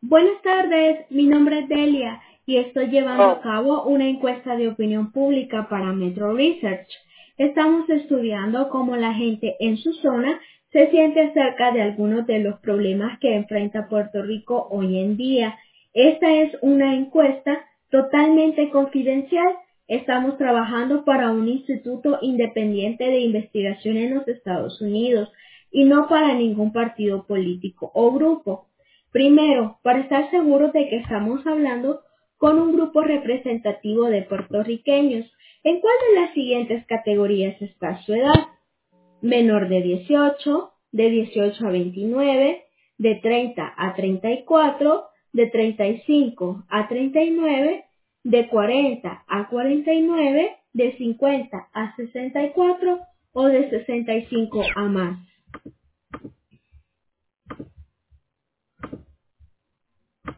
Buenas tardes, mi nombre es Delia y estoy llevando a Oh, cabo una encuesta de opinión pública para Metro Research. Estamos estudiando cómo la gente en su zona se siente acerca de algunos de los problemas que enfrenta Puerto Rico hoy en día. Esta es una encuesta totalmente confidencial. Estamos trabajando para un instituto independiente de investigación en los Estados Unidos y no para ningún partido político o grupo. Primero, para estar seguros de que estamos hablando con un grupo representativo de puertorriqueños. ¿En cuál de las siguientes categorías está su edad? Menor de 18, de 18 a 29, de 30 a 34, de 35 a 39, de 40 a 49, de 50 a 64 o de 65 a más.